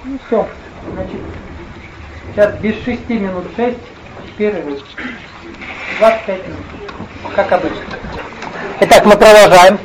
Ну все, значит, сейчас без 6 минут 6, перерыв. 25 минут, как обычно. Итак, мы продолжаем.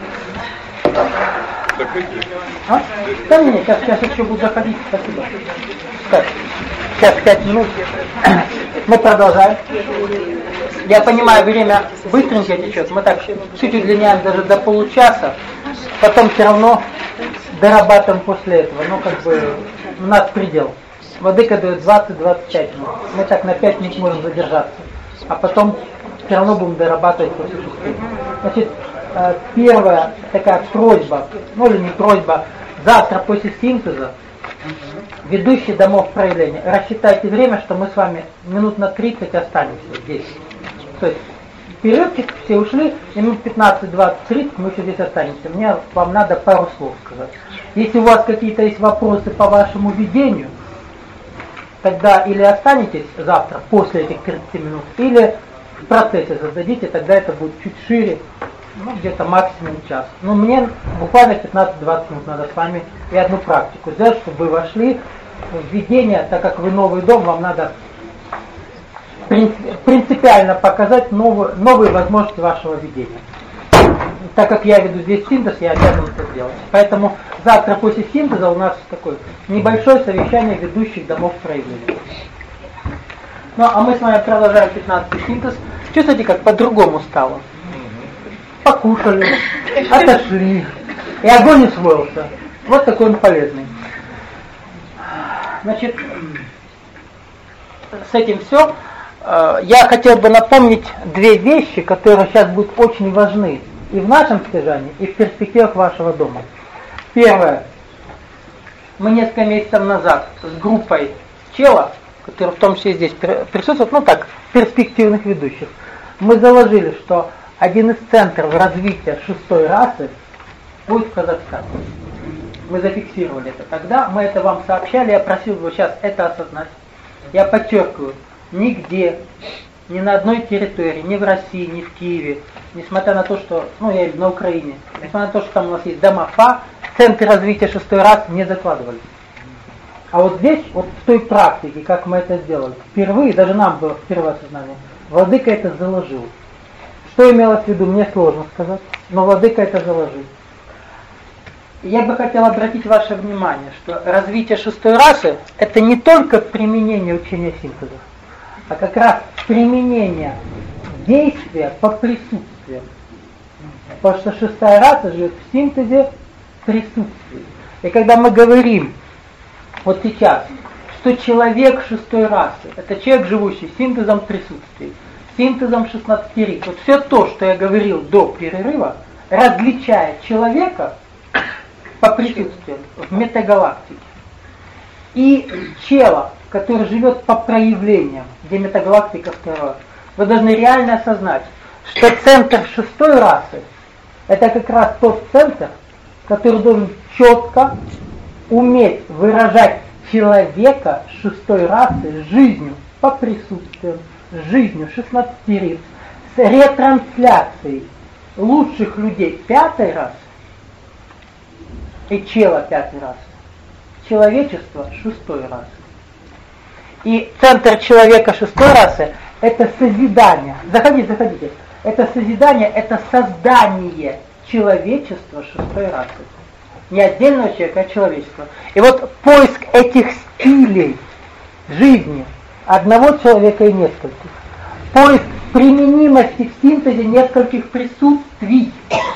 А? Да нет, сейчас еще буду заходить, спасибо. Так, сейчас 5 минут. Мы продолжаем. Я понимаю, время быстренько течет. Мы так чуть удлиняем даже до получаса. Потом все равно дорабатываем после этого. Ну, как бы, у нас предел. Владыка дает 20-25 минут. Мы так на 5 минут можем задержаться. А потом все равно будем дорабатывать после 6. Значит, первая такая просьба, ну или не просьба, завтра после синтеза, ведущий домов проявления, рассчитайте время, что мы с вами минут на 30 останемся здесь. То есть перерывчик, все ушли, и минут 15, 20, 30 мы еще здесь останемся. Мне вам надо пару слов сказать. Если у вас какие-то есть вопросы по вашему ведению, тогда или останетесь завтра после этих 30 минут, или в процессе зададите, тогда это будет чуть шире, ну, где-то максимум час. Но мне буквально 15-20 минут надо с вами и одну практику сделать, чтобы вы вошли в ведение, так как вы новый дом, вам надо принципиально показать новые возможности вашего ведения. Так как я веду здесь синтез, я обязан это сделать. Поэтому завтра после синтеза у нас такое небольшое совещание ведущих домов проявления. Ну, а мы с вами продолжаем 15-й синтез. Чувствуете, как по-другому стало? Покушали, отошли, и огонь усвоился. Вот такой он полезный. Значит, с этим все. Я хотел бы напомнить две вещи, которые сейчас будут очень важны и в нашем стяжании, и в перспективах вашего дома. Первое. Мы несколько месяцев назад с группой чела, которые в том числе здесь присутствуют, ну так, перспективных ведущих, мы заложили, что один из центров развития шестой расы будет в Казахстане. Мы зафиксировали это. Тогда мы это вам сообщали, я просил бы сейчас это осознать. Я подчеркиваю, нигде, ни на одной территории, ни в России, ни в Киеве, несмотря на то, что, ну я на Украине, несмотря на то, что там у нас есть дома ФА, центры развития шестой расы не закладывались. А вот здесь, вот в той практике, как мы это сделали, впервые, даже нам было впервые осознание, Владыка это заложил. Что имелось в виду, мне сложно сказать, но Владыка это заложил. Я бы хотел обратить ваше внимание, что развитие шестой расы – это не только применение учения синтеза, а как раз применение действия по присутствию. Потому что шестая раса живет в синтезе присутствия. И когда мы говорим вот сейчас, что человек шестой расы – это человек, живущий синтезом присутствия, синтезом 16 рит. Вот все то, что я говорил до перерыва, различает человека по присутствию в метагалактике и чела, который живет по проявлениям, где метагалактика вторая. Вы должны реально осознать, что центр шестой расы это как раз тот центр, который должен четко уметь выражать человека шестой расы жизнью по присутствию, жизнью 16 рит, с ретрансляцией лучших людей пятой расы и чела пятой расы, человечество шестой расы. И центр человека шестой расы это созидание. Заходите. Это созидание, это создание человечества шестой расы. Не отдельного человека, а человечества. И вот поиск этих стилей жизни одного человека и нескольких. Поиск применимости в синтезе нескольких присутствий.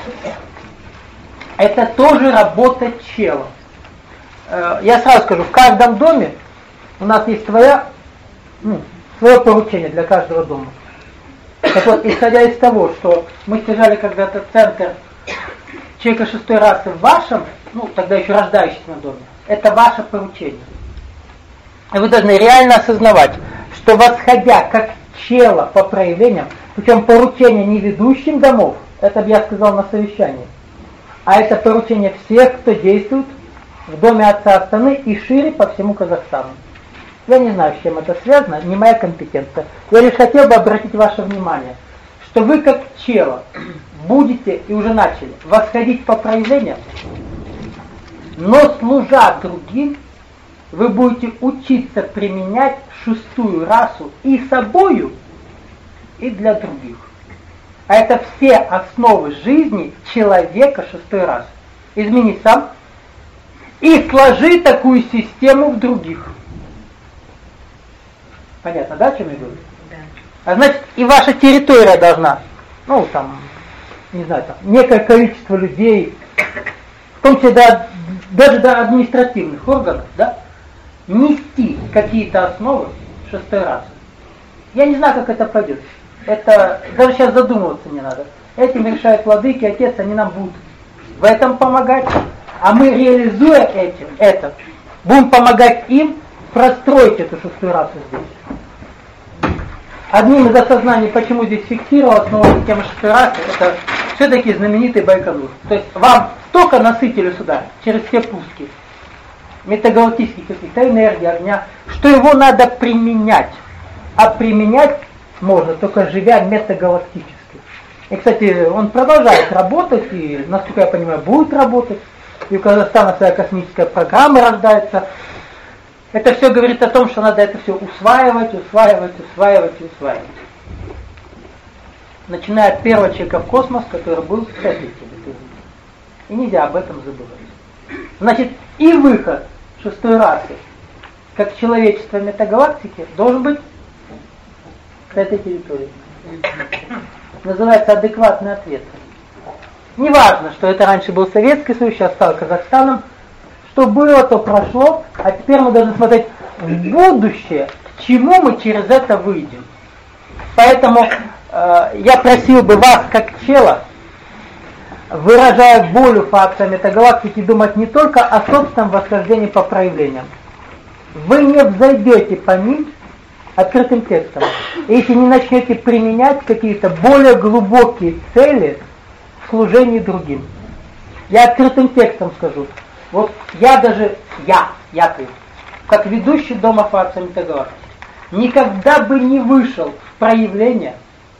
Это тоже работа чела. Я сразу скажу, в каждом доме у нас есть свое поручение для каждого дома. Так вот, исходя из того, что мы стяжали когда-то центр человека шестой расы в вашем, тогда еще рождающемся доме, это ваше поручение. И вы должны реально осознавать, что восходя как чела по проявлениям, причем поручение не ведущим домов, это бы я сказал на совещании, а это поручение всех, кто действует в доме Отца Астаны и шире по всему Казахстану. Я не знаю, с чем это связано, не моя компетенция. Я лишь хотел бы обратить ваше внимание, что вы как чела будете, и уже начали, восходить по проявлениям, но служа другим вы будете учиться применять шестую расу и собою, и для других. А это все основы жизни человека шестой расы. Измени сам и сложи такую систему в других. Понятно, да, о чем я говорю? Да. А значит, и ваша территория должна, ну там, не знаю, там, некое количество людей, в том числе даже до административных органов, да, нести какие-то основы шестой расы. Я не знаю, как это пойдет. Это даже сейчас задумываться не надо. Этим решает владыки, отец, они нам будут в этом помогать, а мы, реализуя это, будем помогать им простроить эту шестую расу здесь. Одним из осознаний, почему здесь фиксировалась новая система шестой расы, это все-таки знаменитый Байконур. То есть вам столько насытили сюда, через все пуски, метагалактических каких-то энергий, огня, что его надо применять. А применять можно только живя метагалактически. И, кстати, он продолжает работать, и, насколько я понимаю, будет работать. И у Казахстана своя космическая программа рождается. Это все говорит о том, что надо это все усваивать. Начиная от первого человека в космос, который был в этой теле. И нельзя об этом забывать. Значит, и выход шестой расы, как человечество метагалактики, должен быть с этой территории. Называется адекватный ответ. Неважно, что это раньше был Советский Союз, сейчас стал Казахстаном. Что было, то прошло, а теперь мы должны смотреть в будущее, к чему мы через это выйдем. Поэтому я просил бы вас, как чела, выражая волю факта метагалактики, думать не только о собственном восхождении по проявлениям. Вы не взойдете по ним открытым текстом, если не начнете применять какие-то более глубокие цели в служении другим. Я открытым текстом скажу. Вот я как ведущий Дома Факта метагалактики, никогда бы не вышел в проявление,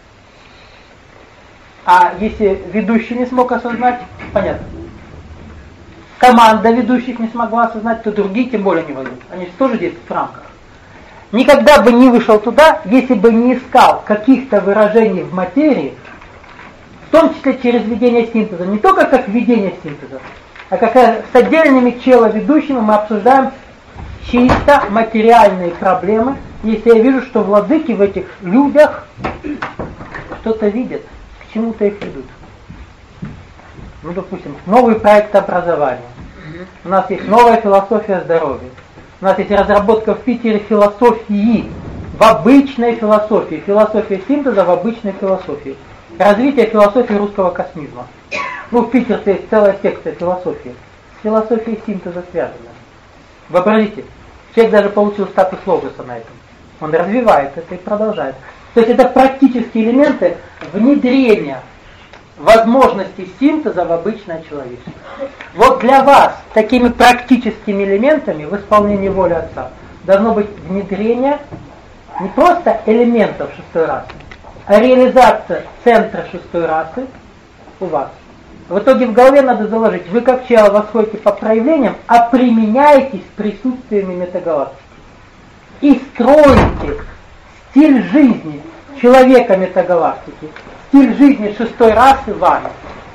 а если ведущий не смог осознать, понятно. Команда ведущих не смогла осознать, то другие тем более не войдут. Они же тоже действуют в рамках. Никогда бы не вышел туда, если бы не искал каких-то выражений в материи, в том числе через ведение синтеза. Не только как ведение синтеза, а как с отдельными человедущими мы обсуждаем чисто материальные проблемы, если я вижу, что владыки в этих людях что-то видят, к чему-то их ведут. Ну, допустим, новый проект образования. У нас есть новая философия здоровья. У нас есть разработка в Питере философии, в обычной философии. Философия синтеза в обычной философии. Развитие философии русского космизма. Ну, в Питере есть целая секция философии. С философией синтеза связана. Вообразите, человек даже получил статус логоса на этом. Он развивает это и продолжает. То есть это практические элементы внедрения возможностей синтеза в обычное человечество. Вот для вас такими практическими элементами в исполнении воли Отца должно быть внедрение не просто элементов шестой расы, а реализация центра шестой расы у вас. В итоге в голове надо заложить, вы как чел восходите по проявлениям, а применяетесь присутствиями метагалактики. И строите стиль жизни человека метагалактики, стиль жизни шестой расы вами.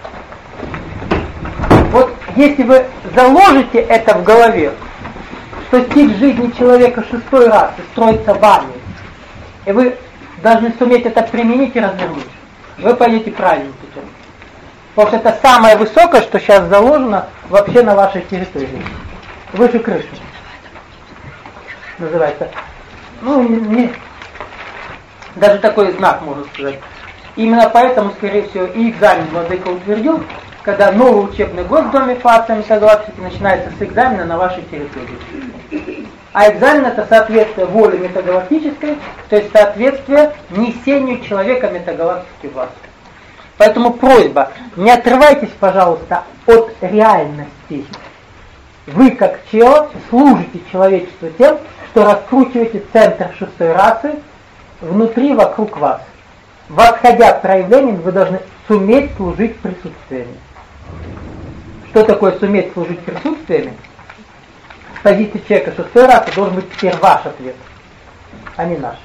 Вот если вы заложите это в голове, что стиль жизни человека шестой расы строится вами, и вы должны суметь это применить и развернуть, вы пойдете правильным путем. Потому что это самое высокое, что сейчас заложено вообще на вашей территории. Выше крыши. Называется. Ну, даже такой знак, можно сказать. Именно поэтому, скорее всего, и экзамен владыка утвердил, когда новый учебный год в Доме Факта метагалактики начинается с экзамена на вашей территории. А экзамен — это соответствие воле метагалактической, то есть соответствие несению человека метагалактики в вас. Поэтому просьба, не отрывайтесь, пожалуйста, от реальности. Вы, как чело, служите человечеству тем, что раскручиваете центр шестой расы внутри, вокруг вас. Восходя к проявлениям, вы должны суметь служить присутствиями. Что такое суметь служить присутствиями? с позиции человека шестой расы должен быть теперь ваш ответ, а не наш.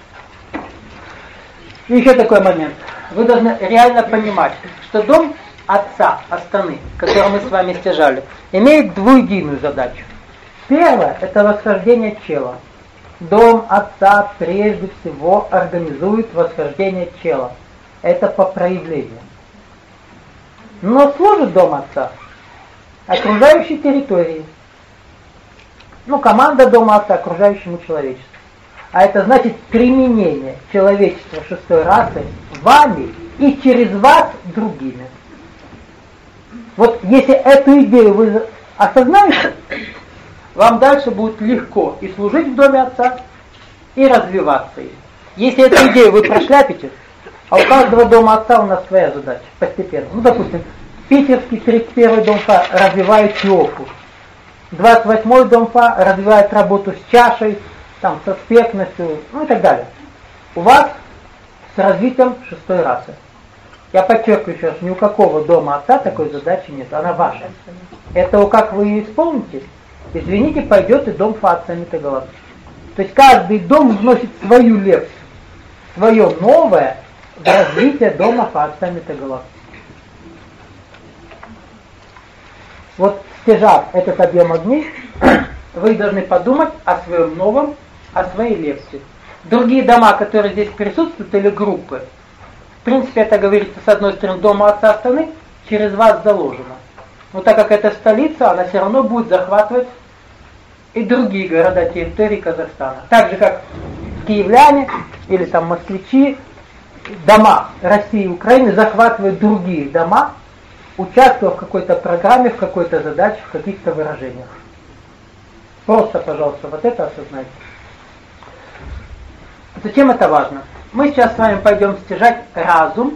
И еще такой момент. Вы должны реально понимать, что дом отца Астаны, который мы с вами стяжали, имеет двуединую задачу. Первое – это восхождение чела. Дом отца прежде всего организует восхождение чела. Это по проявлению. Но служит дом отца окружающей территории. Команда дома отца окружающему человечеству. А это значит применение человечества шестой расы вами и через вас другими. Вот если эту идею вы осознаете, вам дальше будет легко и служить в доме отца, и развиваться им. Если эту идею вы прошляпите, а у каждого дома отца у нас своя задача постепенно. Допустим, питерский 31-й дом ФА развивает Йофу, 28-й дом ФА развивает работу с чашей, с аспектностью, и так далее. У вас с развитием шестой расы. Я подчеркиваю еще раз, ни у какого дома отца такой задачи нет, она ваша. Это как вы ее исполните, извините, пойдет и дом ФА отца Метагалактики. То есть каждый дом вносит свою лекцию, свое новое в развитие дома ФА отца Метагалактики. Вот стяжав этот объем огней, вы должны подумать о своем новом, о своей лекции. Другие дома, которые здесь присутствуют, или группы, в принципе, это говорится, с одной стороны, дома отца Астаны, через вас заложено. Но так как это столица, она все равно будет захватывать и другие города территории Казахстана. Так же, как киевляне или москвичи, дома России и Украины захватывают другие дома, участвуя в какой-то программе, в какой-то задаче, в каких-то выражениях. Просто, пожалуйста, вот это осознайте. Зачем это важно? Мы сейчас с вами пойдем стяжать разум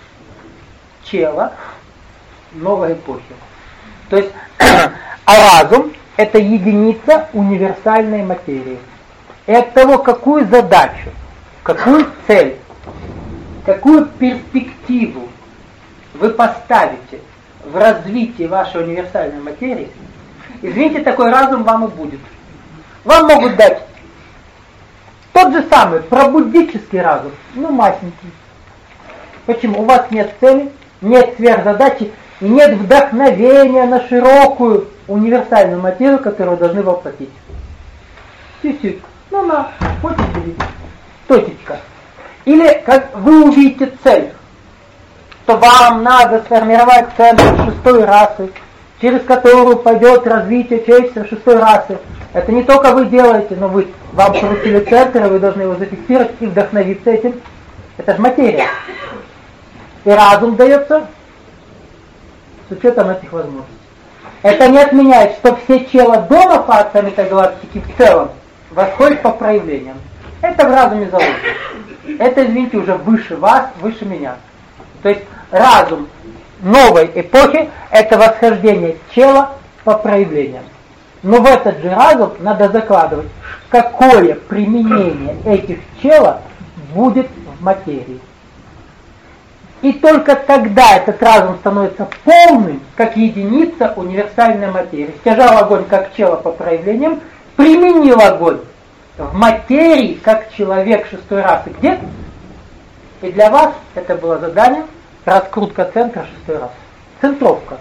чела новой эпохи. То есть, разум – это единица универсальной материи. И от того, какую задачу, какую цель, какую перспективу вы поставите в развитии вашей универсальной материи, извините, такой разум вам и будет. Вам могут дать тот же самый пробуддический разум, масенький. Почему? У вас нет цели, нет сверхзадачи и нет вдохновения на широкую универсальную материю, которую вы должны воплотить. Чуть-чуть. хочете видеть. Точечка. Или как вы увидите цель, то вам надо сформировать центр шестой расы, через которую пойдет развитие человечества шестой расы. Это не только вы делаете, но вам поручили центр, и вы должны его зафиксировать и вдохновиться этим. Это же материя. И разум дается с учетом этих возможностей. Это не отменяет, что все чела дома по отцам этой галактики в целом восходят по проявлениям. Это в разуме заложено. Это, извините, уже выше вас, выше меня. То есть разум новой эпохи – это восхождение чела по проявлениям. Но в этот же разум надо закладывать, какое применение этих чела будет в материи. И только тогда этот разум становится полным, как единица универсальной материи. Стяжал огонь как чело по проявлениям, применил огонь в материи, как человек шестой расы. Где? И для вас это было задание раскрутка центра шестой расы. Центровка.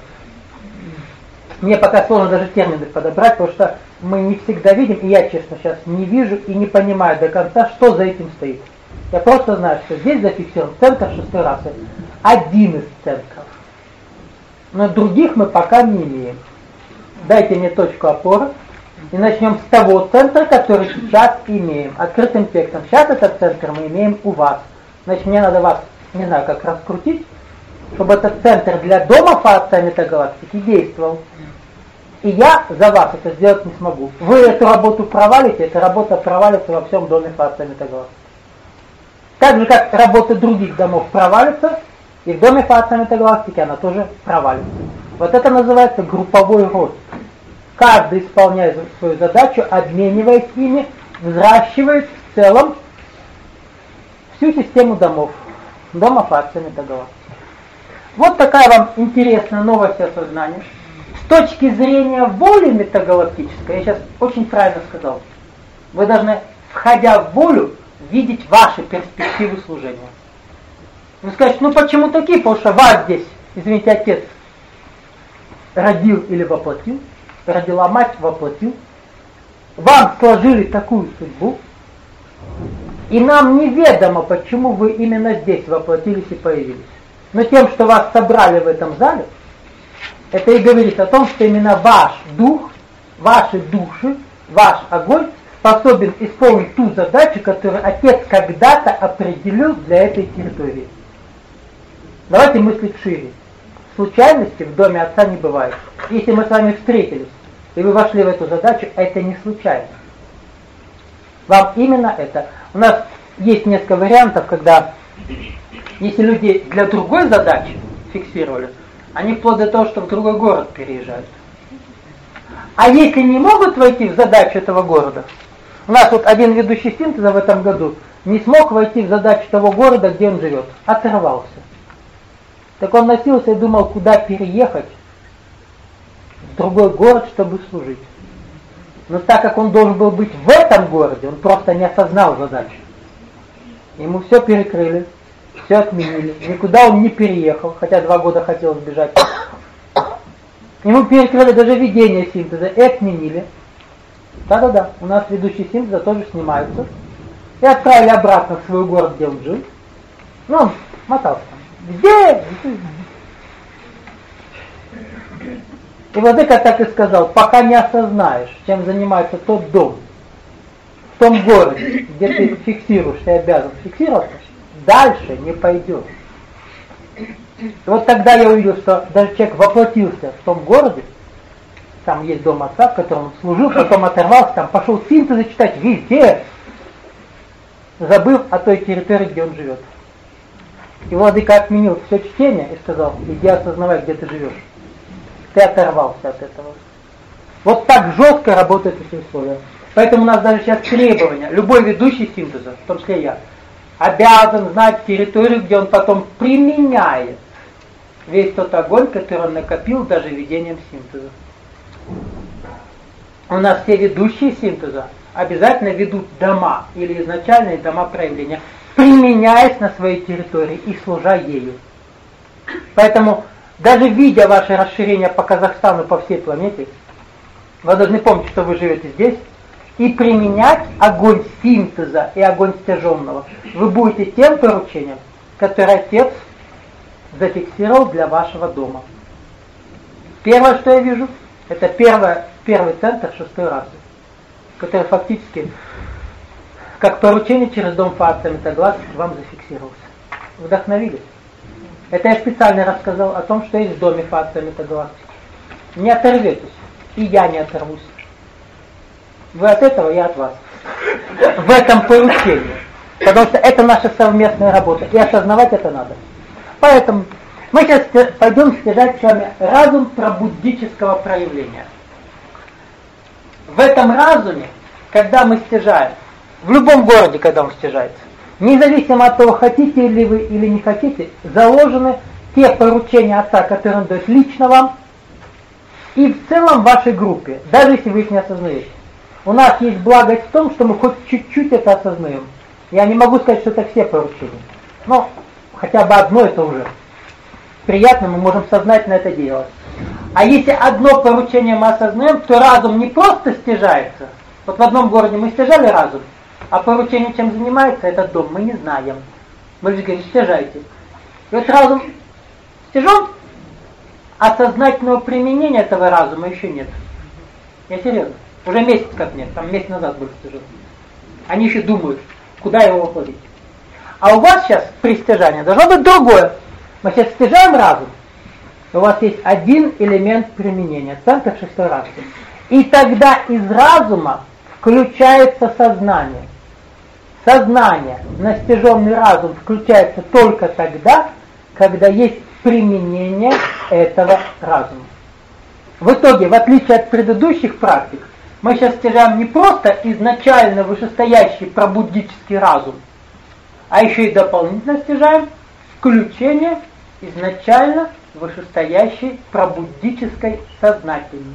Мне пока сложно даже термины подобрать, потому что мы не всегда видим, и я, честно, сейчас не вижу и не понимаю до конца, что за этим стоит. Я просто знаю, что здесь зафиксирован центр шестой расы. Один из центров. Но других мы пока не имеем. Дайте мне точку опоры и начнем с того центра, который сейчас имеем. Открытым текстом. Сейчас этот центр мы имеем у вас. Значит, мне надо вас, не знаю, как раскрутить, чтобы этот центр для дома по отцам этой галактики действовал. И я за вас это сделать не смогу. Вы эту работу провалите, эта работа провалится во всем доме по отцам этой галактики. Так же, как работа других домов провалится, и в доме по отцам этой галактики она тоже провалится. Вот это называется групповой рост. Каждый, исполняя свою задачу, обмениваясь ими, взращивает в целом всю систему домов. Дома по отцам этой галактики. Вот такая вам интересная новость о сознании. точки зрения воли метагалактической, я сейчас очень правильно сказал, вы должны, входя в волю, видеть ваши перспективы служения. Вы скажете, ну почему такие? Потому что вас здесь, извините, отец родил или воплотил, родила мать, воплотил, вам сложили такую судьбу, и нам неведомо, почему вы именно здесь воплотились и появились. Но тем, что вас собрали в этом зале, это и говорит о том, что именно ваш дух, ваши души, ваш огонь способен исполнить ту задачу, которую Отец когда-то определил для этой территории. Давайте мыслить шире. Случайности в доме Отца не бывает. Если мы с вами встретились, и вы вошли в эту задачу, это не случайно. Вам именно это. У нас есть несколько вариантов, когда, если люди для другой задачи фиксировали, они вплоть до того, что в другой город переезжают. А если не могут войти в задачу этого города, у нас вот один ведущий синтеза в этом году не смог войти в задачу того города, где он живет, оторвался. Так он носился и думал, куда переехать в другой город, чтобы служить. Но так как он должен был быть в этом городе, он просто не осознал задачу. Ему все перекрыли, все отменили. Никуда он не переехал, хотя 2 года хотел сбежать. Ему перекрыли даже ведение синтеза и отменили. Да-да-да, у нас ведущие синтеза тоже снимаются. И отправили обратно в свой город, где он жил. Ну, он мотался там. Где? И владыка так и сказал, пока не осознаешь, чем занимается тот дом, в том городе, где ты фиксируешь, ты обязан фиксироваться, дальше не пойдешь. И вот тогда я увидел, что даже человек воплотился в том городе, там есть дом Отца, в котором он служил, потом оторвался, там пошел синтезы читать везде, забыв о той территории, где он живет. И владыка отменил все чтение и сказал, иди осознавай, где ты живешь. Ты оторвался от этого. Вот так жестко работают эти условия. Поэтому у нас даже сейчас требования. Любой ведущий синтеза, в том числе я, обязан знать территорию, где он потом применяет весь тот огонь, который он накопил даже ведением синтеза. У нас все ведущие синтеза обязательно ведут дома или изначальные дома проявления, применяясь на своей территории и служа ею. Поэтому даже видя ваше расширение по Казахстану, по всей планете, вы должны помнить, что вы живете здесь, и применять огонь синтеза и огонь стяженного. Вы будете тем поручением, которое Отец зафиксировал для вашего дома. Первое, что я вижу, это первый центр 6-й расы, который фактически, как поручение через дом Фация Метагалактики, вам зафиксировался. Вдохновились? Это я специально рассказал о том, что есть в доме Фация Метагалактики. Не оторветесь, и я не оторвусь. Вы от этого, я от вас. В этом поручении. Потому что это наша совместная работа, и осознавать это надо. Поэтому мы сейчас пойдем стяжать с вами разум пробуддического проявления. В этом разуме, когда мы стяжаем, в любом городе, когда он стяжается, независимо от того, хотите ли вы или не хотите, заложены те поручения Отца, которые он дает лично вам, и в целом в вашей группе, даже если вы их не осознаете. У нас есть благость в том, что мы хоть чуть-чуть это осознаем. Я не могу сказать, что это все поручения. Но хотя бы одно это уже приятно, мы можем сознательно это делать. А если одно поручение мы осознаем, то разум не просто стяжается. Вот в одном городе мы стяжали разум, а поручение, чем занимается этот дом, мы не знаем. Мы же говорим, стяжайте. И вот разум стяжен, а сознательного применения этого разума еще нет. Я серьезно. Уже месяц как нет, там месяц назад был стяжен. Они еще думают, куда его воплотить. А у вас сейчас при стяжании должно быть другое. Мы сейчас стяжаем разум. У вас есть один элемент применения, центр 6-й расы. И тогда из разума включается сознание. Сознание на стяженный разум включается только тогда, когда есть применение этого разума. В итоге, в отличие от предыдущих практик, мы сейчас стяжаем не просто изначально вышестоящий пробуддический разум, а еще и дополнительно стяжаем включение изначально вышестоящей пробуддической сознательности.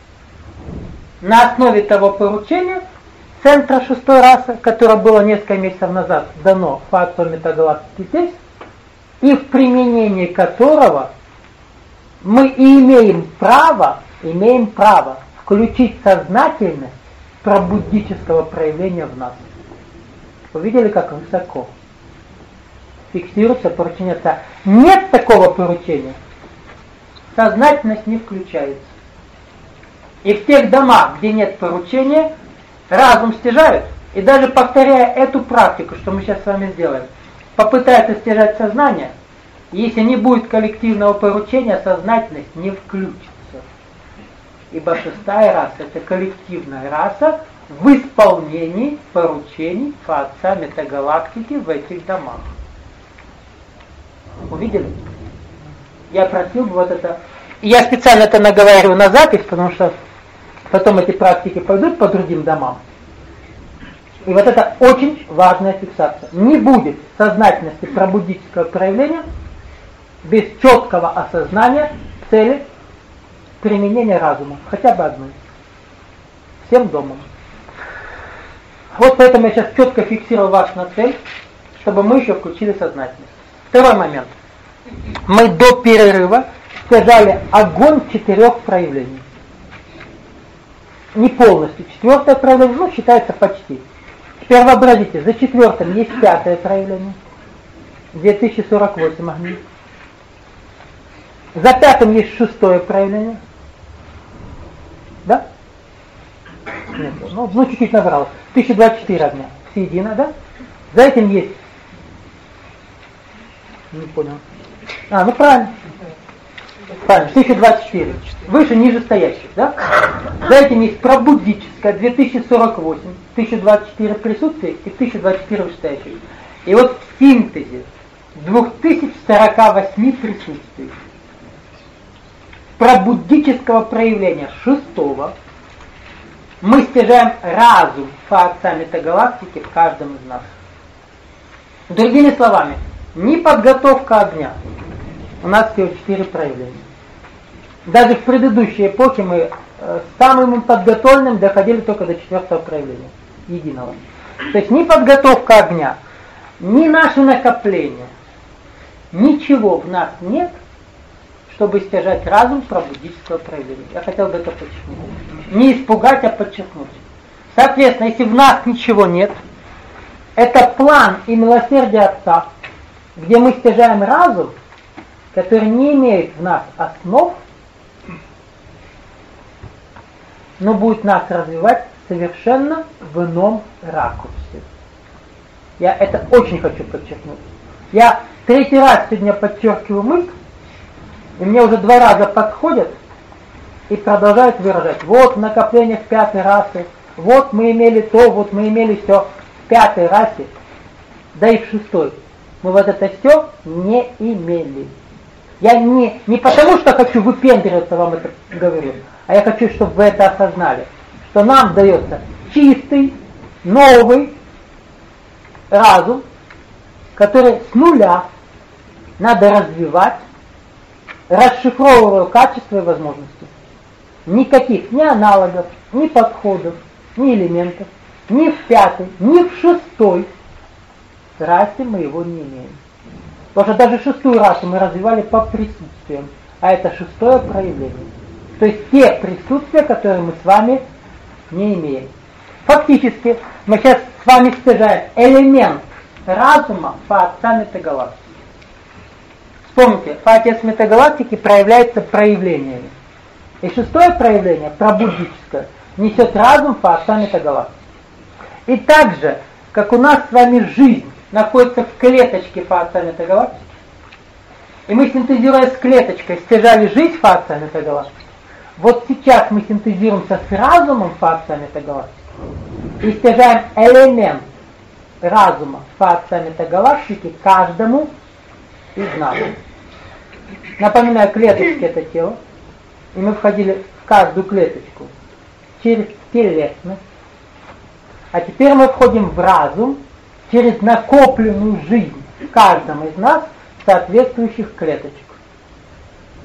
На основе того поручения центра шестой расы, которое было несколько месяцев назад дано Фаатсу метагалактики здесь, и в применении которого мы и имеем право включить сознательность пробуддического проявления в нас. Вы видели, как высоко фиксируется поручение Отца? Нет такого поручения, сознательность не включается. И в тех домах, где нет поручения, разум стяжают, и даже повторяя эту практику, что мы сейчас с вами сделаем, попытается стяжать сознание, если не будет коллективного поручения, сознательность не включится. Ибо шестая раса – это коллективная раса в исполнении поручений Отца метагалактики в этих домах. Увидели? Я просил бы вот это. Я специально это наговариваю на запись, потому что потом эти практики пойдут по другим домам. И вот это очень важная фиксация. Не будет сознательности пробуддического проявления без четкого осознания цели применения разума. Хотя бы одной. Всем домам. Вот поэтому я сейчас четко фиксировал вас на цель, чтобы мы еще включили сознательность. Второй момент. Мы до перерыва стяжали огонь 4 проявлений. Не полностью. 4 проявление, считается почти. Теперь вообразите, за 4 есть 5 проявление. 2048 огней. За 5 есть 6 проявление. Да? Нет, чуть-чуть набралось. 1024 огня. Всеедино, да? За этим есть. Не понял. Правильно. Правильно, 1024. Выше, ниже стоящих, да? За этим есть пробуддическое 2048, 1024 присутствия и 1024 вышестоящих. И вот в синтезе 2048 присутствий пробуддического проявления 6-го мы стяжаем разум Отца метагалактики в каждом из нас. Другими словами, не подготовка огня. У нас всего 4 проявления. Даже в предыдущей эпохе мы с самым подготовленным доходили только до 4 проявления, единого. То есть ни подготовка огня, ни наше накопление, ничего в нас нет, чтобы стяжать разум пробуддического проявления. Я хотел бы это подчеркнуть. Не испугать, а подчеркнуть. Соответственно, если в нас ничего нет, это план и милосердие Отца, где мы стяжаем разум, который не имеет в нас основ, но будет нас развивать совершенно в ином ракурсе. Я это очень хочу подчеркнуть. Я 3-й раз сегодня подчеркиваю мысль, и мне уже 2 раза подходят и продолжают выражать. Вот накопление в 5-й расе, вот мы имели то, вот мы имели все. В 5-й расе, да и в 6-й. Мы вот это все не имели. Я не потому, что хочу выпендриваться, вам это говорю, а я хочу, чтобы вы это осознали, что нам дается чистый, новый разум, который с нуля надо развивать, расшифровывая качества и возможности. Никаких ни аналогов, ни подходов, ни элементов, ни в 5-й, ни в 6-й расе мы его не имеем. Потому что даже 6-ю расу мы развивали по присутствиям, а это 6-е проявление. То есть те присутствия, которые мы с вами не имеем. Фактически мы сейчас с вами стяжаем элемент разума Отца метагалактики. Вспомните, Отец метагалактики проявляется проявлениями. И 6-е проявление, пробуддическое, несет разум Отца метагалактики. И так же, как у нас с вами жизнь находится в клеточке Отца метагалактики, и мы, синтезируя с клеточкой, стяжали жизнь Отца метагалактики, вот сейчас мы синтезируемся с разумом Отца метагалактики и стяжаем элемент разума Отца метагалактики каждому из нас. Напоминаю, клеточки — это тело, и мы входили в каждую клеточку через телесность, а теперь мы входим в разум через накопленную жизнь в каждом из нас соответствующих клеточек.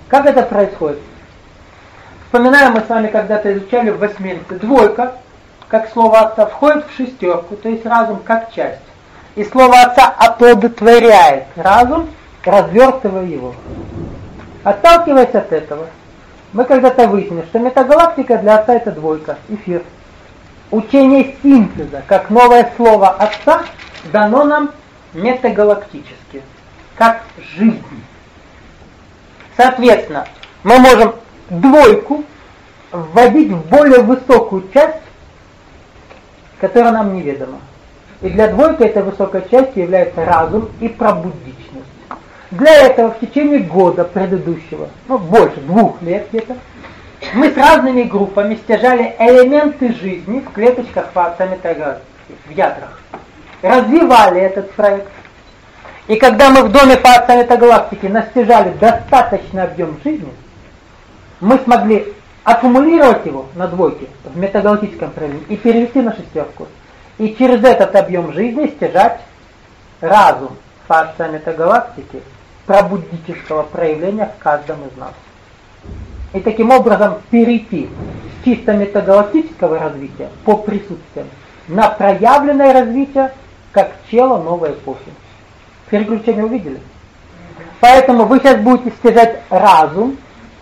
Как это происходит? Вспоминаем, мы с вами когда-то изучали в восьмерке. Двойка, как слово отца, входит в шестерку, то есть разум как часть. И слово отца оплодотворяет разум, развертывая его. Отталкиваясь от этого, мы когда-то выяснили, что метагалактика для отца это двойка, эфир. Учение синтеза, как новое слово отца, дано нам метагалактически, как жизнь. Соответственно, мы можем двойку вводить в более высокую часть, которая нам неведома. И для двойки этой высокой части является разум и пробудичность. Для этого в течение года предыдущего, больше 2 лет где-то, мы с разными группами стяжали элементы жизни в клеточках фаза метагалактики, в ядрах. Развивали этот проект. И когда мы в доме фаза метагалактики настижали достаточный объем жизни, мы смогли аккумулировать его на двойке в метагалактическом проявлении и перевести на шестерку. И через этот объем жизни стяжать разум фаза метагалактики, пробудического проявления в каждом из нас. И таким образом перейти с чисто метагалактического развития по присутствиям на проявленное развитие как чело новой эпохи. Переключение увидели? Поэтому вы сейчас будете стяжать разум,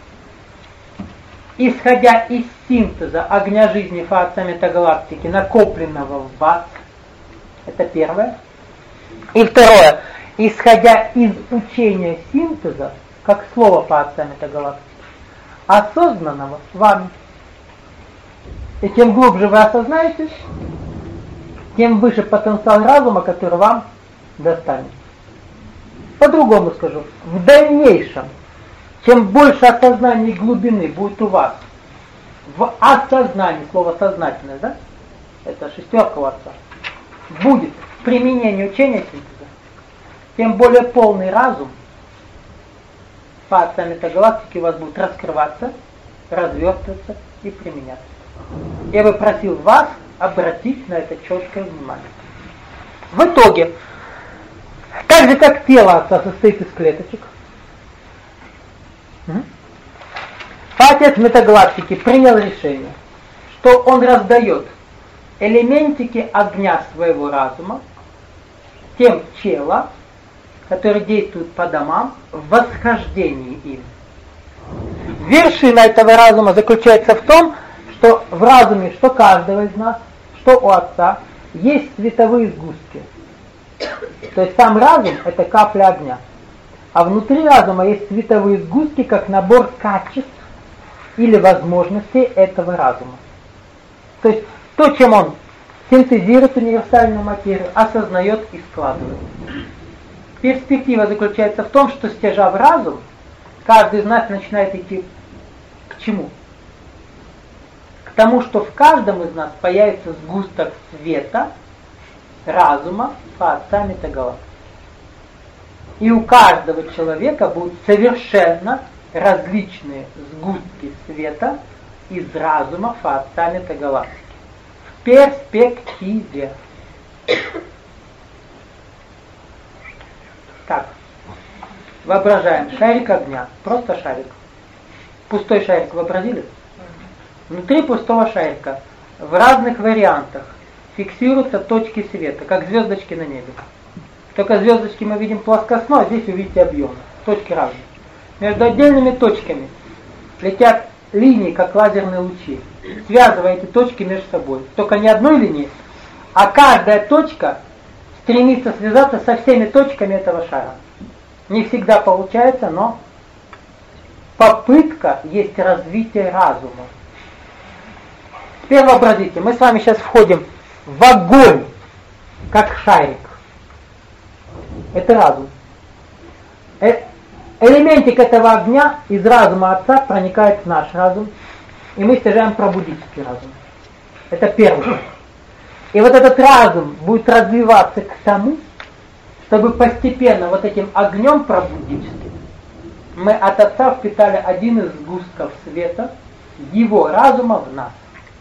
исходя из синтеза огня жизни фаза метагалактики, накопленного в вас. Это первое. И второе. Исходя из учения синтеза, как слово фаза метагалактики, осознанного вами. И чем глубже вы осознаетесь, тем выше потенциал разума, который вам достанет. По-другому скажу, в дальнейшем, чем больше осознания глубины будет у вас, в осознании, слово сознательное, да? Это шестерка у отца, будет применение учения синтеза, тем более полный разум фаза метагалактики у вас будет раскрываться, развертываться и применяться. Я бы просил вас обратить на это четкое внимание. В итоге, так же как тело отца состоит из клеточек, Отец метагалактики принял решение, что он раздает элементики огня своего разума тем челам, которые действуют по домам в восхождении им. Вершина этого разума заключается в том, что в разуме, что каждого из нас, что у Отца, есть световые сгустки. То есть сам разум – это капля огня. А внутри разума есть световые сгустки, как набор качеств или возможностей этого разума. То есть то, чем он синтезирует универсальную материю, осознает и складывает. Перспектива заключается в том, что стяжав разум, каждый из нас начинает идти к чему? К тому, что в каждом из нас появится сгусток света, разума, Отца метагалактики. И у каждого человека будут совершенно различные сгустки света из разума Отца метагалактики. В перспективе. Так, воображаем шарик огня, просто шарик. Пустой шарик вообразили? Внутри пустого шарика в разных вариантах фиксируются точки света, как звездочки на небе. Только звездочки мы видим плоскостно, а здесь увидите объемно. Точки разные. Между отдельными точками летят линии, как лазерные лучи, связывая эти точки между собой. Только не одной линии, а каждая точка стремится связаться со всеми точками этого шара. Не всегда получается, но попытка есть развитие разума. Теперь вообразите, мы с вами сейчас входим в огонь, как шарик. Это разум. Элементик этого огня из разума Отца проникает в наш разум, и мы стяжаем пробудический разум. Это первый. И вот этот разум будет развиваться к тому, чтобы постепенно вот этим огнем пробудическим мы от Отца впитали один из сгустков света, его разума в нас.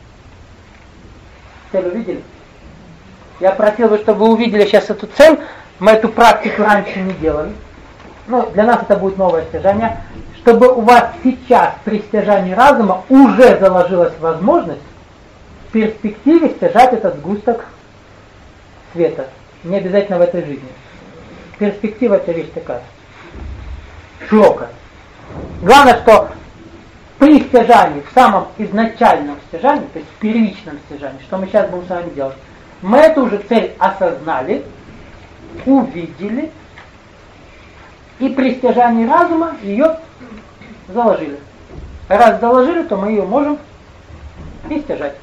Цель увидели? Я просил бы, чтобы вы увидели сейчас эту цель. Мы эту практику раньше не делали. Но для нас это будет новое стяжание, чтобы у вас сейчас при стяжании разума уже заложилась возможность в перспективе стяжать этот сгусток света. Не обязательно в этой жизни. Перспектива — это вещь такая широкая. Главное, что при стяжании, в самом изначальном стяжании, то есть в первичном стяжании, что мы сейчас будем с вами делать, мы эту уже цель осознали, увидели, и при стяжании разума ее заложили. Раз заложили, то мы ее можем и стяжать.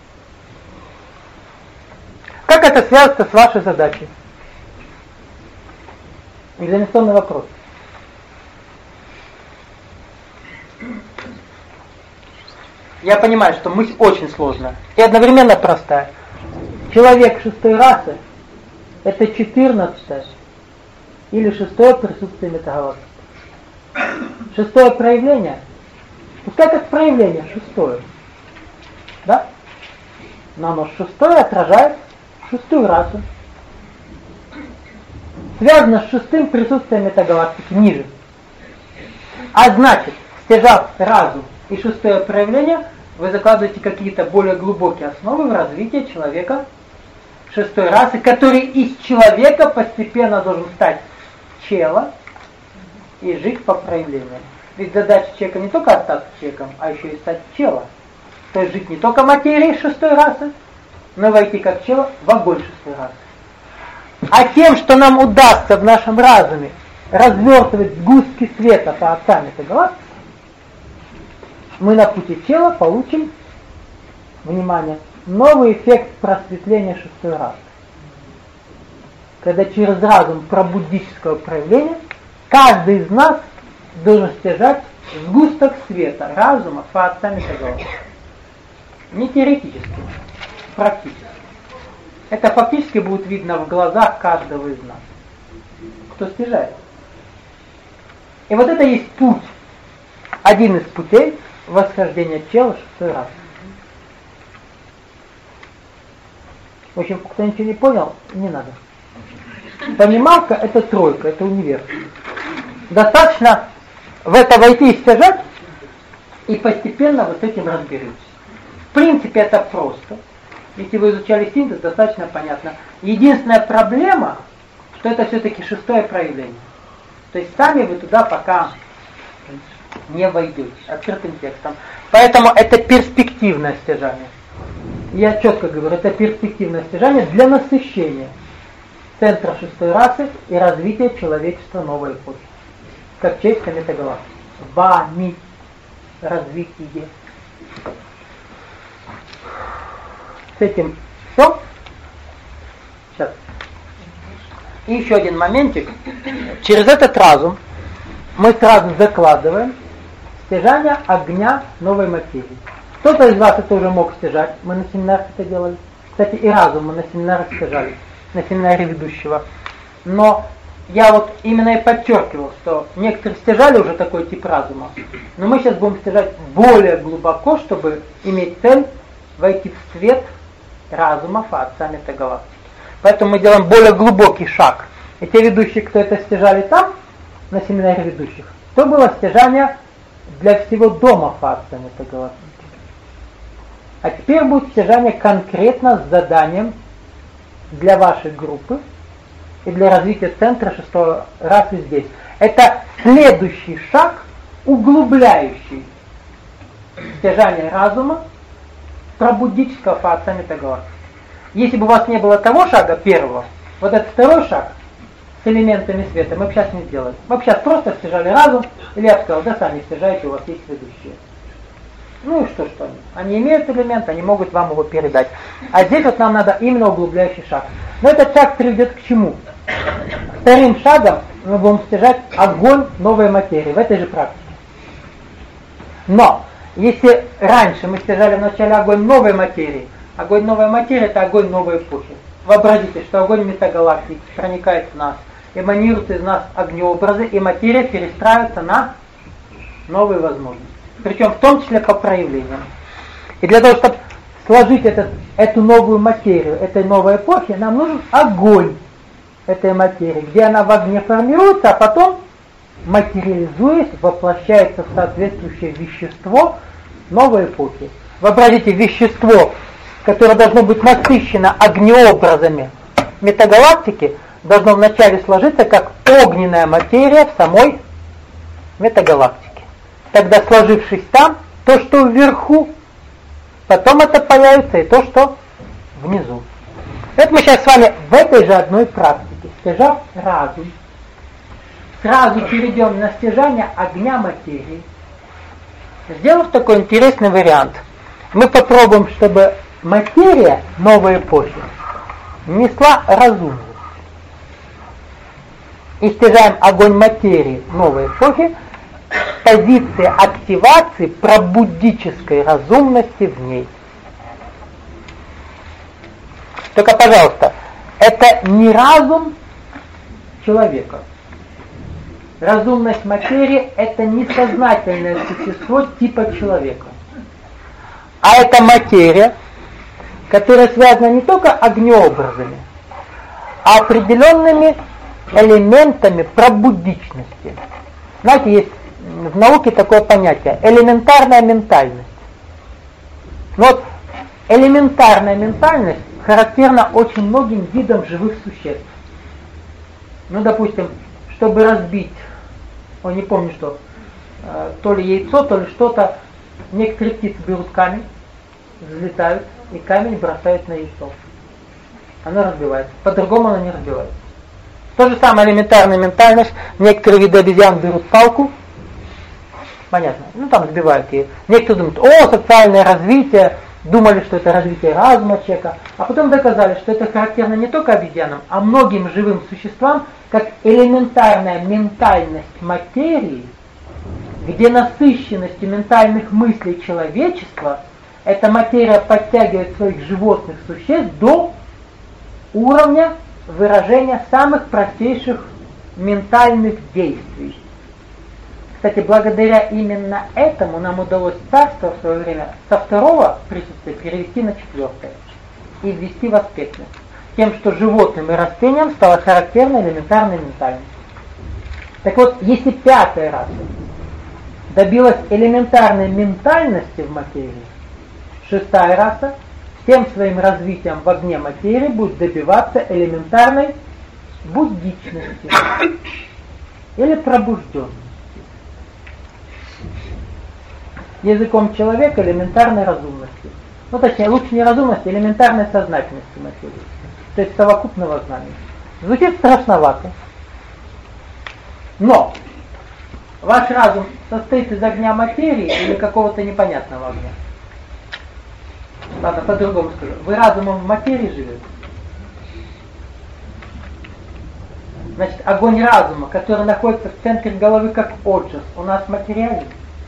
Как это связано с вашей задачей? Экзаменационный вопрос. Я понимаю, что мысль очень сложная и одновременно простая. Человек шестой расы — это 14-е или 6-е присутствие метагалактики. 6-е проявление, пускай как проявление 6-е, да? Но оно 6-е отражает 6-ю расу. Связано с 6-м присутствием метагалактики ниже. А значит, стяжав разум и 6-е проявление, вы закладываете какие-то более глубокие основы в развитии человека 6-й расы, который из человека постепенно должен стать чело и жить по проявлениям. Ведь задача человека не только остаться человеком, а еще и стать чело. То есть жить не только материей 6-й расы, но войти как чело в огонь 6-й расы. А тем, что нам удастся в нашем разуме развертывать сгустки света по отцам этой галактики, мы на пути тела получим, внимание, новый эффект просветления 6-й расы. Когда через разум пробуддического проявления каждый из нас должен стяжать сгусток света, разума по отцам этой галактики. Не теоретически, практически. Это фактически будет видно в глазах каждого из нас, кто стяжает. И вот это есть путь, один из путей восхождения тела 6-й расы. В общем, кто ничего не понял, не надо. Понималка — это тройка, это универ. Достаточно в это войти и стяжать, и постепенно вот с этим разберетесь. В принципе, это просто. Если вы изучали синтез, достаточно понятно. Единственная проблема, что это все-таки 6-е проявление. То есть сами вы туда пока не войдете открытым текстом. Поэтому это перспективное стяжание. Я четко говорю, это перспективное стяжание для насыщения центра 6-й расы и развития человечества новой эпохи. Как человеческая метагалактика. Вами развитие. С этим все. Сейчас. И еще один моментик. Через этот разум мы сразу закладываем стяжание огня новой материи. Кто-то из вас это уже мог стяжать. Мы на семинарах это делали. Кстати, и разум мы на семинарах стяжали. На семинаре ведущего. Но я вот именно и подчеркивал, что некоторые стяжали уже такой тип разума. Но мы сейчас будем стяжать более глубоко, чтобы иметь цель войти в свет разума отцами этой галактики. Поэтому мы делаем более глубокий шаг. И те ведущие, кто это стяжали там, на семинаре ведущих, то было стяжание для всего дома отцами этой галактики. А теперь будет стяжание конкретно с заданием для вашей группы и для развития центра 6-й расы здесь. Это следующий шаг, углубляющий стяжание разума пробуддического отцами этой галактики. Если бы у вас не было того шага первого, вот этот второй шаг с элементами света мы бы сейчас не сделали. Мы бы сейчас просто стяжали разум, или я бы сказал, да сами стяжаете, у вас есть ведущие. Ну и что они? Они имеют элемент, они могут вам его передать. А здесь вот нам надо именно углубляющий шаг. Но этот шаг приведет к чему? Вторым шагом мы будем стяжать огонь новой материи в этой же практике. Но если раньше мы стяжали вначале огонь новой материи это огонь новой эпохи. Вообразите, что огонь метагалактики проникает в нас, эманируют из нас огнеобразы, и материя перестраивается на новые возможности. Причем в том числе по проявлениям. И для того, чтобы сложить эту новую материю, этой новой эпохи, нам нужен огонь этой материи, где она в огне формируется, а потом материализуясь, воплощается в соответствующее вещество новой эпохи. Вообразите вещество, которое должно быть насыщено огнеобразами метагалактики, должно вначале сложиться как огненная материя в самой метагалактике. Тогда, сложившись там, то, что вверху, потом это появится и то, что внизу. Это мы сейчас с вами в этой же одной практике, стяжав разум, сразу перейдем на стяжание огня материи. Сделав такой интересный вариант, мы попробуем, чтобы материя новой эпохи несла разумность. И стяжаем огонь материи новой эпохи с позиции активации пробудической разумности в ней. Только, пожалуйста, это не разум человека. Разумность материи – это не сознательное существо типа человека. А это материя, которая связана не только огнеобразами, а определенными элементами пробудичности. Знаете, есть в науке такое понятие – элементарная ментальность. Вот элементарная ментальность характерна очень многим видам живых существ. Ну, допустим, чтобы разбить, не помню что, то ли яйцо, то ли что-то, некоторые птицы берут камень, взлетают, и камень бросают на яйцо. Оно разбивается. По-другому оно не разбивается. То же самое элементарная ментальность. Некоторые виды обезьян берут палку, понятно, там сбивают ее. Некоторые думают, социальное развитие, думали, что это развитие разума человека, а потом доказали, что это характерно не только обезьянам, а многим живым существам, как элементарная ментальность материи, где насыщенностью ментальных мыслей человечества эта материя подтягивает своих животных существ до уровня выражения самых простейших ментальных действий. Кстати, благодаря именно этому нам удалось царство в свое время со второго присутствия перевести на четвертое и ввести в аспектность. Тем, что животным и растениям стала характерна элементарная ментальность. Так вот, если пятая раса добилась элементарной ментальности в материи, шестая раса всем своим развитием в огне материи будет добиваться элементарной буддичности или пробужденности. Языком человека элементарной разумности. Точнее, лучше не разумности, элементарной сознательности материи. То есть совокупного знания. Звучит страшновато. Но ваш разум состоит из огня материи или какого-то непонятного огня? Ладно, по-другому скажу. Вы разумом в материи живете? Значит, огонь разума, который находится в центре головы как отжас, у нас материален?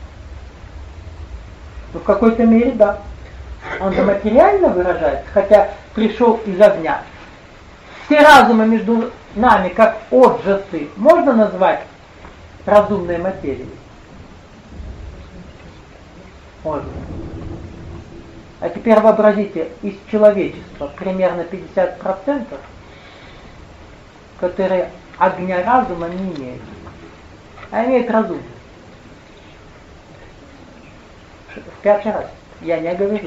В какой-то мере да. Он же материально выражается, хотя пришел из огня. Все разумы между нами, как отжасы, можно назвать разумной материей? Можно. А теперь вообразите, из человечества примерно 50%, которые огня разума не имеют, а имеют разум. В 5 раз. Я не говорю.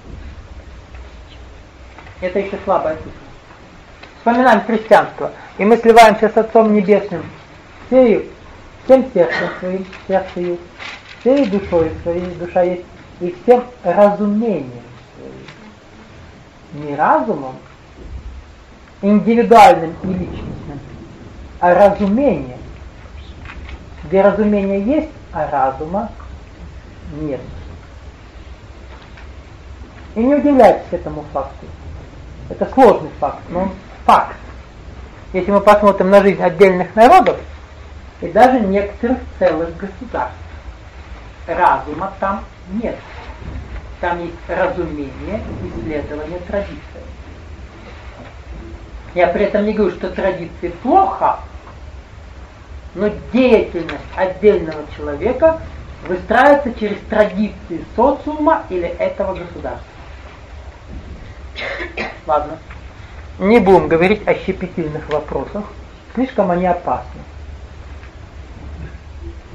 Это еще слабая цифра. Вспоминаем христианство. И мы сливаемся с Отцом Небесным всем сердцем своим, сердце есть, всей душой своей, душа есть, и всем разумением своим. Не разумом, индивидуальным и личностным, а разумением. Где разумение есть, а разума нет. И не удивляйтесь этому факту. Это сложный факт, но он факт. Если мы посмотрим на жизнь отдельных народов и даже некоторых целых государств, разума там нет. Там есть разумение, исследование традиции. Я при этом не говорю, что традиции плохо, но деятельность отдельного человека выстраивается через традиции социума или этого государства. Ладно. Не будем говорить о щепетильных вопросах. Слишком они опасны.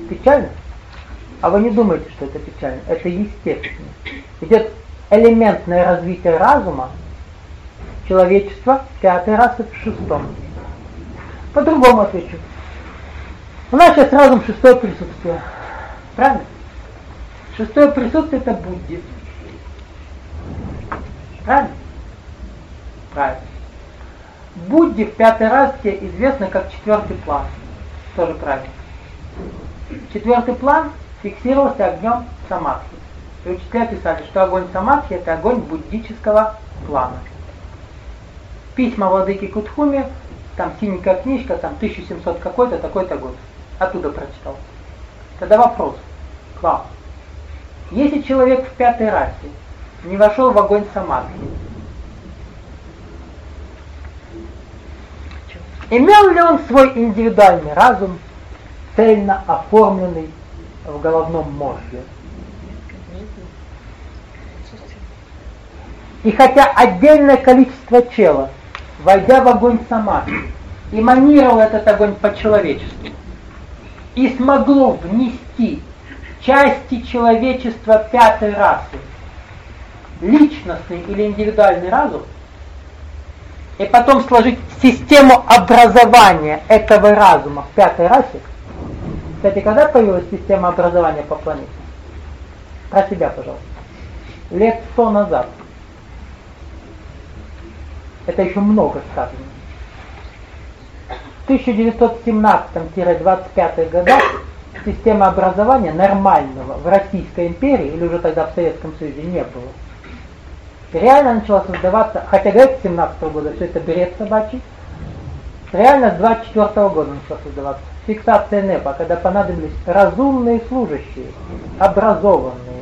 Печально? А вы не думаете, что это печально? Это естественно. Идет элементное развитие разума человечества пятой расы в шестом. По-другому отвечу. У нас сейчас разум шестое присутствие. Правильно? Шестое присутствие это Будди. Правильно? Правильно. Будди в пятой расе известно как четвертый план. Тоже правильно. Четвертый план фиксировался огнем самадхи. И учителя писали, что огонь самадхи это огонь буддического плана. Письма владыки Кутхуми, там синенькая книжка, там 1700 какой-то, такой-то год. Оттуда прочитал. Тогда вопрос к вам. Если человек в пятой расе не вошел в огонь самадхи, имел ли он свой индивидуальный разум, цельно оформленный в головном мозге? И хотя отдельное количество тела, войдя в огонь самадхи, эманировало этот огонь по-человечески и смогло внести части человечества пятой расы, личностный или индивидуальный разум, и потом сложить систему образования этого разума в пятой расе. Кстати, когда появилась система образования по планете? Про себя, пожалуйста. Лет 100 назад. Это еще много сказано. В 1917-25 годах системы образования нормального в Российской империи, или уже тогда в Советском Союзе, не было. Реально начала создаваться, хотя говорят с 17 года, что это бред собачий, реально с 24 года начала создаваться фиксация НЭПа, когда понадобились разумные служащие, образованные.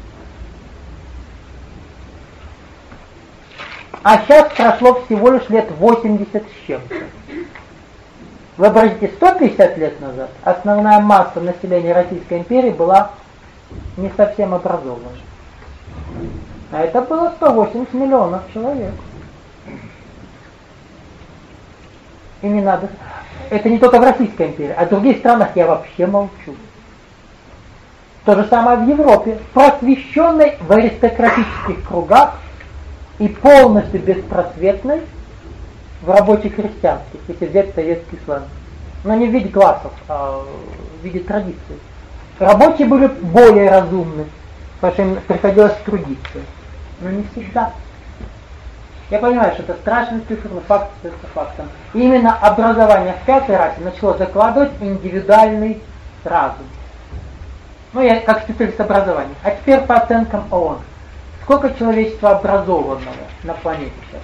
А сейчас прошло всего лишь лет 80 с чем-то. Вообразите, 150 лет назад основная масса населения Российской империи была не совсем образована. А это было 180 миллионов человек. И не надо. Это не только в Российской империи, а в других странах я вообще молчу. То же самое в Европе. Просвещенной в аристократических кругах и полностью беспросветной в рабоче-крестьянских, если взять советский сленг. Но не в виде классов, а в виде традиций. Рабочие были более разумны, потому что им приходилось трудиться. Но не всегда. Я понимаю, что это страшный цифр, но факт остается фактом. И именно образование в пятой расе начало закладывать индивидуальный разум. Ну, я как специалист образования. А теперь по оценкам ООН. Сколько человечества образованного на планете сейчас?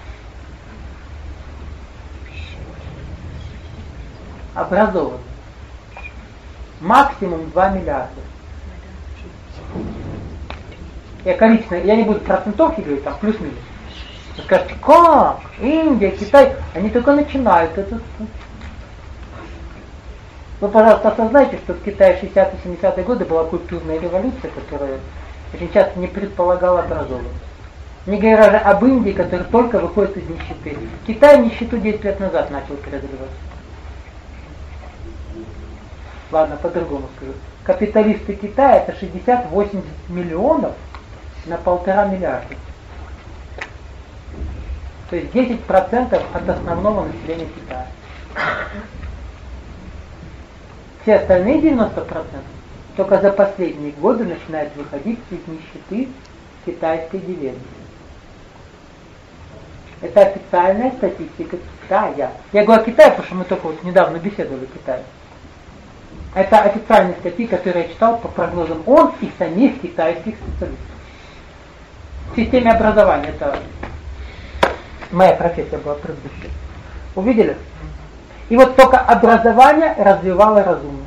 Образованного. Максимум 2 миллиарда. Я количественно, я не буду процентовки говорить, там плюс-минус. Вы скажете, как? Индия, Китай, они только начинают этот путь. Вы, пожалуйста, осознайте, что в Китае в 60-70-е годы была культурная революция, которая очень часто не предполагала образованность. Не говоря же об Индии, которая только выходит из нищеты. Китай нищету 10 лет назад начал преодолевать. Ладно, по-другому скажу. Капиталисты Китая это 60-80 миллионов на 1,5 миллиарда. То есть 10% от основного населения Китая. Все остальные 90% только за последние годы начинают выходить из нищеты китайской деревни. Это официальная статистика Китая. Я говорю о Китае, потому что мы только вот недавно беседовали о Китае. Это официальные статьи, которые я читал по прогнозам ООН и самих китайских специалистов. В системе образования, это моя профессия была предыдущая. Увидели? И вот только образование развивало разумность.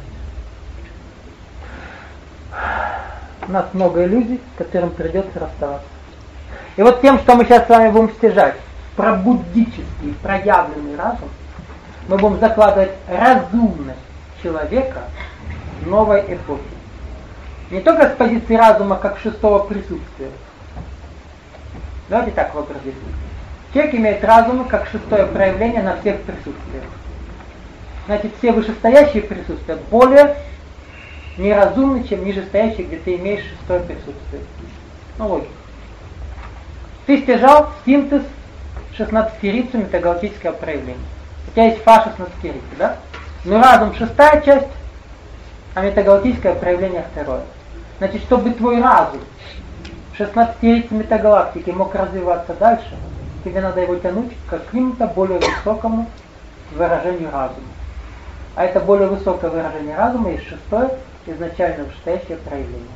У нас много иллюзий, с которым придется расставаться. И вот тем, что мы сейчас с вами будем стяжать, про буддический проявленный разум, мы будем закладывать разумность человека новой эпохи. Не только с позиции разума как шестого присутствия. Давайте так вообразим. Человек имеет разум как шестое проявление на всех присутствиях. Значит, все вышестоящие присутствия более неразумный, чем нижестоящий, где ты имеешь шестое присутствие. Ну, логика. Ты стяжал синтез 16-рицу метагалактического проявления. У тебя есть фа 16-рицы, да? Но разум шестая часть, а метагалактическое проявление второе. Значит, чтобы твой разум 16-рицы метагалактики мог развиваться дальше, тебе надо его тянуть к какому-то более высокому выражению разума. А это более высокое выражение разума есть шестое, изначально вышестоящее проявление.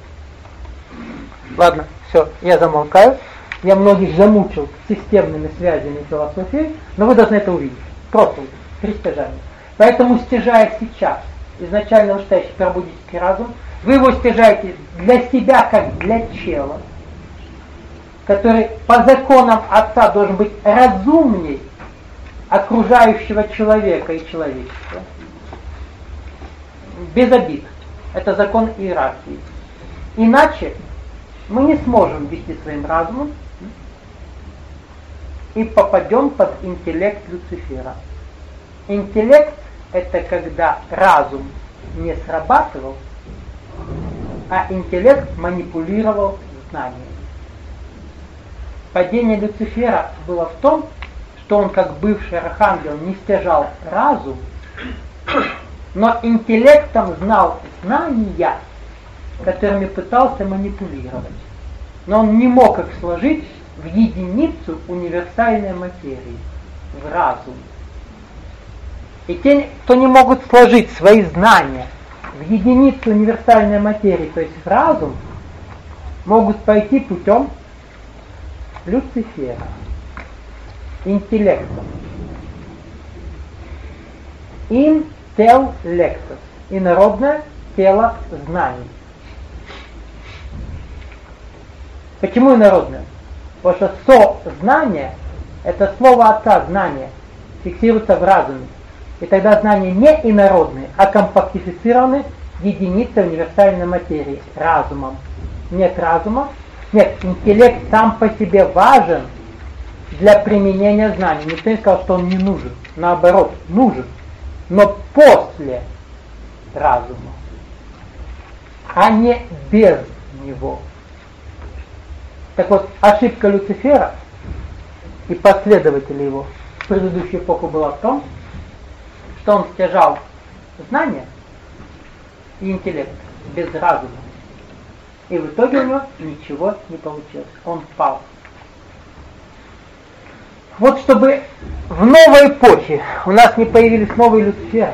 Ладно, все, я замолкаю. Я многих замучил системными связями философии, но вы должны это увидеть. Просто при стяжании. Поэтому, стяжая сейчас изначально вышестоящий пробудительский разум, вы его стяжаете для себя, как для чела, который по законам Отца должен быть разумней окружающего человека и человечества. Без обид. Это закон иерархии. Иначе мы не сможем вести своим разумом и попадем под интеллект Люцифера. Интеллект – это когда разум не срабатывал, а интеллект манипулировал знанием. Падение Люцифера было в том, что он, как бывший архангел, не стяжал разум, но интеллектом знал знания, которыми пытался манипулировать. Но он не мог их сложить в единицу универсальной материи, в разум. И те, кто не могут сложить свои знания в единицу универсальной материи, то есть в разум, могут пойти путем Люцифера, интеллектом. Интеллектус. Инородное тело знаний. Почему инородное? Потому что сознание, это слово Отца знание, фиксируется в разуме. И тогда знания не инородные, а компактифицированы в единице универсальной материи, разумом. Нет разума, нет, интеллект сам по себе важен для применения знаний. Никто не сказал, что он не нужен. Наоборот, нужен. Но после разума, а не без него. Так вот, ошибка Люцифера и последователей его в предыдущую эпоху была в том, что он стяжал знания и интеллект без разума. И в итоге у него ничего не получилось. Он пал. Вот чтобы в новой эпохе у нас не появились новые Люциферы,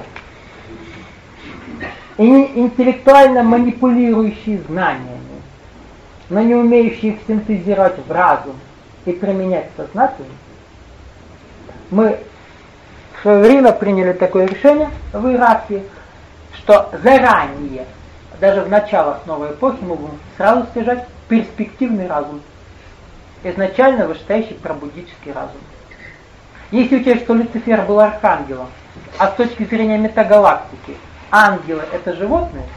и интеллектуально манипулирующие знаниями, но не умеющие их синтезировать в разум и применять сознательно, мы в свое время приняли такое решение в иерархии, что заранее, даже в начало новой эпохи, мы будем сразу стяжать перспективный разум, изначально вышестоящий пробудический разум. Если учесть, что Люцифер был архангелом, а с точки зрения метагалактики ангелы — это животные,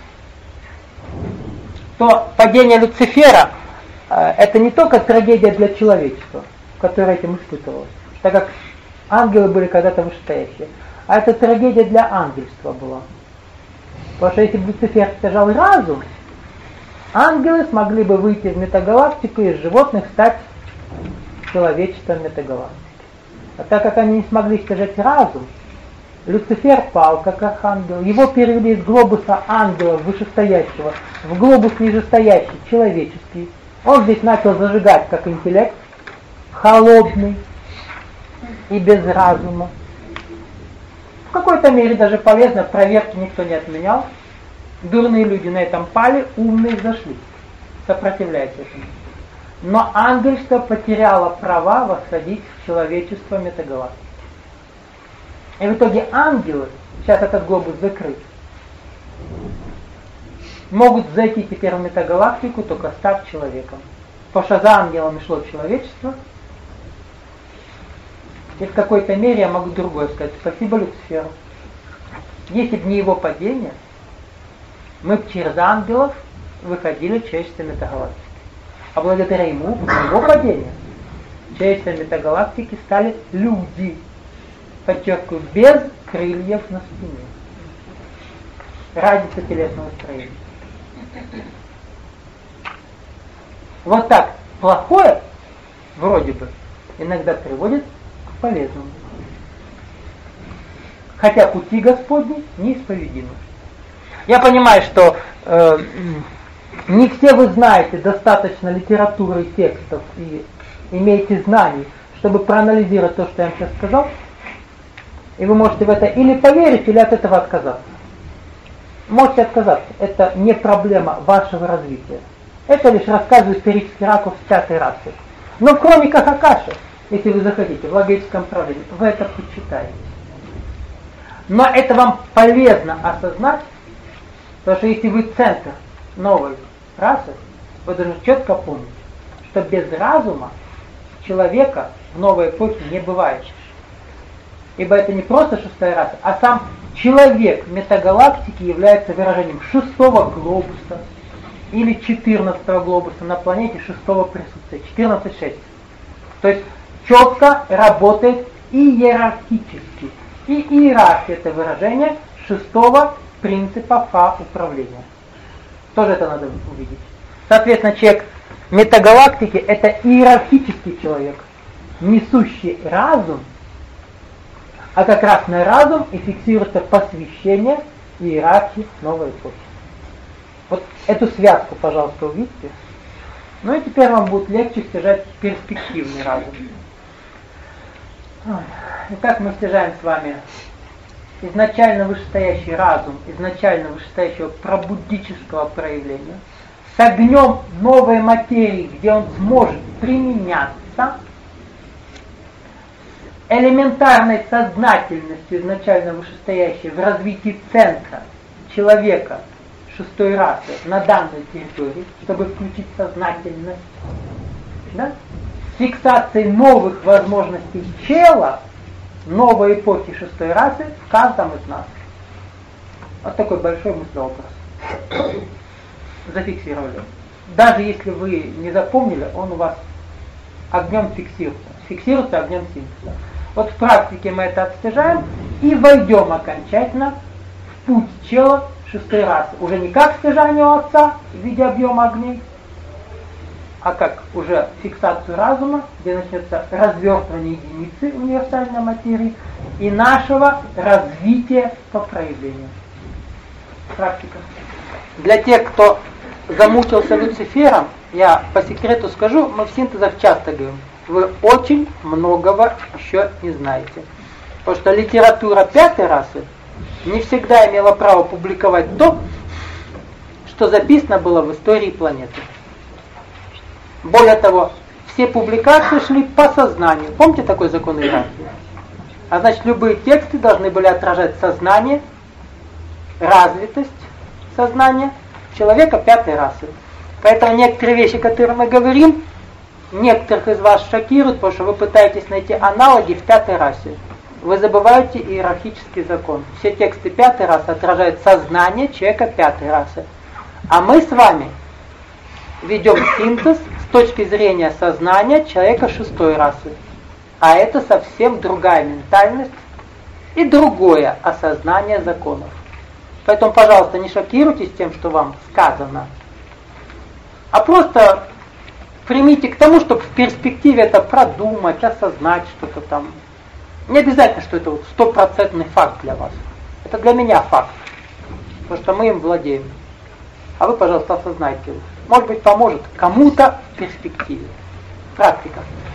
то падение Люцифера это не только трагедия для человечества, которая этим испытывалась, так как ангелы были когда-то вышестоящие, а это трагедия для ангельства была. Потому что если бы Люцифер стяжал разум, ангелы смогли бы выйти в метагалактику и из животных стать человечеством метагалактики. А так как они не смогли стяжать разум, Люцифер пал как архангел, его перевели из глобуса ангела вышестоящего в глобус нижестоящий, человеческий. Он здесь начал зажигать как интеллект, холодный и без разума. В какой-то мере даже полезно, проверки никто не отменял. Дурные люди на этом пали, умные зашли, сопротивляясь этому. Но ангельство потеряло права восходить в человечество метагалактики. И в итоге ангелы, сейчас этот глобус закрыт, могут зайти теперь в метагалактику, только став человеком. Потому что за ангелами шло человечество. И в какой-то мере я могу другое сказать. Спасибо Люциферу. Если бы не его падение, мы бы через ангелов выходили в человечество метагалактики. А благодаря ему, его падению, в человечество метагалактики стали люди. Подчеркиваю, без крыльев на спине. разница телесного строения. Вот так плохое, вроде бы, иногда приводит к полезному. Хотя пути Господни неисповедимы. Я понимаю, что не все вы знаете достаточно литературы и текстов и имеете знаний, чтобы проанализировать то, что я вам сейчас сказал. И вы можете в это или поверить, или от этого отказаться. Можете отказаться. Это не проблема вашего развития. Это лишь рассказывает исторический ракурс 5-й расы. Но в хрониках Акаши, если вы захотите, в логическом правлении, вы это почитаете. Но это вам полезно осознать, потому что если вы центр новой расы, вы должны четко помнить, что без разума человека в новой эпохе не бывает. Ибо это не просто 6-я раса, а сам человек метагалактики является выражением 6-го глобуса или 14-го глобуса на планете 6-го присутствия, 14-6. То есть четко работает иерархически. И иерархия — это выражение 6-го принципа Фа управления. Тоже это надо увидеть. Соответственно, человек метагалактики — это иерархический человек, несущий разум, а как раз на разум и фиксируется посвящение иерархии новой эпохи. Вот эту связку, пожалуйста, увидите. Ну и теперь вам будет легче стяжать перспективный разум. Итак, мы стяжаем с вами изначально вышестоящий разум, изначально вышестоящего пробудического проявления, с огнем новой материи, где он сможет применяться, элементарной сознательностью, изначально вышестоящей в развитии центра человека 6-й расы на данной территории, чтобы включить сознательность, да? С фиксацией новых возможностей тела новой эпохи 6-й расы в каждом из нас. Вот такой большой мыслеобраз. Зафиксировали. Даже если вы не запомнили, он у вас огнем фиксируется. Фиксируется огнем синтеза. Вот в практике мы это отстежаем и войдем окончательно в путь тела 6-й расы. Уже не как стяжание у Отца в виде объема огней, а как уже фиксацию разума, где начнется развертывание единицы универсальной материи и нашего развития по проявлению. Практика. Для тех, кто замучился Люцифером, я по секрету скажу, мы в синтезах часто говорим, вы очень многого еще не знаете. Потому что литература 5-й расы не всегда имела право публиковать то, что записано было в истории планеты. Более того, все публикации шли по сознанию. Помните такой закон иерархии? А значит, любые тексты должны были отражать сознание, развитость сознания человека 5-й расы. Поэтому некоторые вещи, которые мы говорим, некоторых из вас шокируют, потому что вы пытаетесь найти аналоги в 5-й расе. Вы забываете иерархический закон. Все тексты 5-й расы отражают сознание человека 5-й расы. А мы с вами ведем синтез с точки зрения сознания человека 6-й расы. А это совсем другая ментальность и другое осознание законов. Поэтому, пожалуйста, не шокируйтесь тем, что вам сказано, а просто примите к тому, чтобы в перспективе это продумать, осознать что-то там. Не обязательно, что это вот 100% факт для вас. Это для меня факт, потому что мы им владеем. А вы, пожалуйста, осознайте его. Может быть, поможет кому-то в перспективе. Практика.